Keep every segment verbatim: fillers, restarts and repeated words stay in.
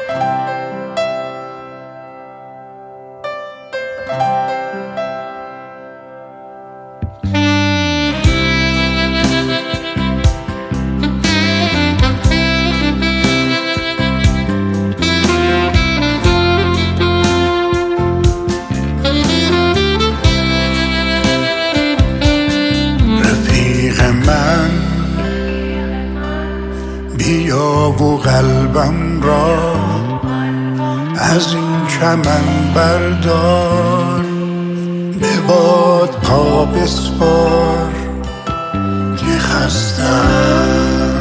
بیا و قلبم را از این چمن بردار، به باد پا بسپار که خستم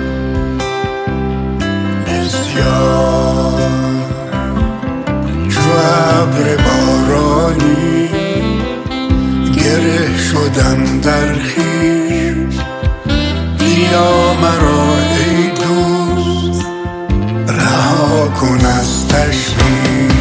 بسیار. چو ابر بارانی گره شدم در خویش، بیا مرا ای دوست رها کن از تشویش.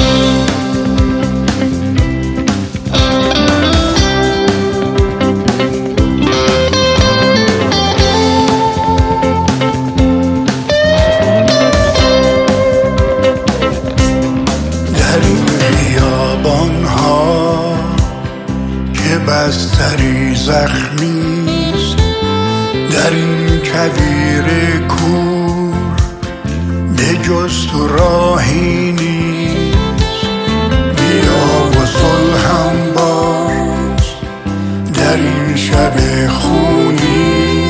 در این بیابان ها که بستری زخمیست، در این کویر کور به جز تو راهی نیست. بیا و صلحم باش در این شب خونی،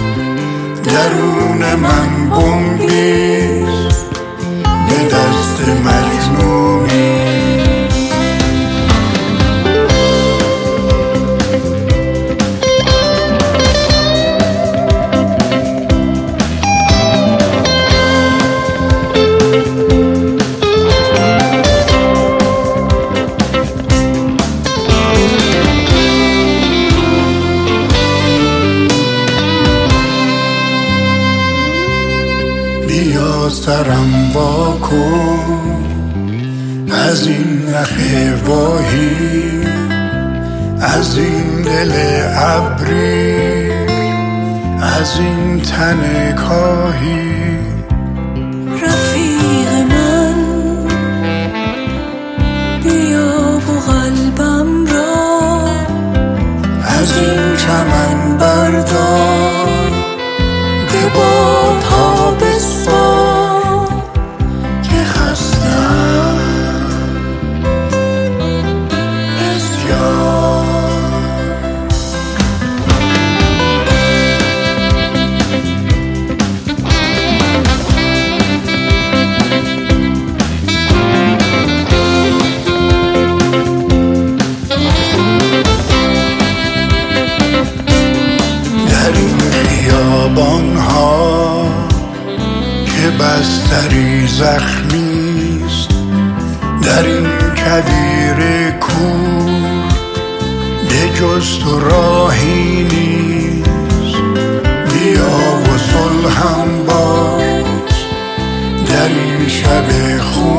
درون من بنبیز به دست مجنونی. بیا سرم وا کن از این نخ واهی، از این دل ابری، از این تن کاهی. رفیق من بیا و قلبم را از این چمن بردار، به بادها بسپار که خستم بسیار. در این بیابان ها که بستری زخمیست، در این کویر کور به جز تو راهی نیست. بیا و صلحم باش در این شب خون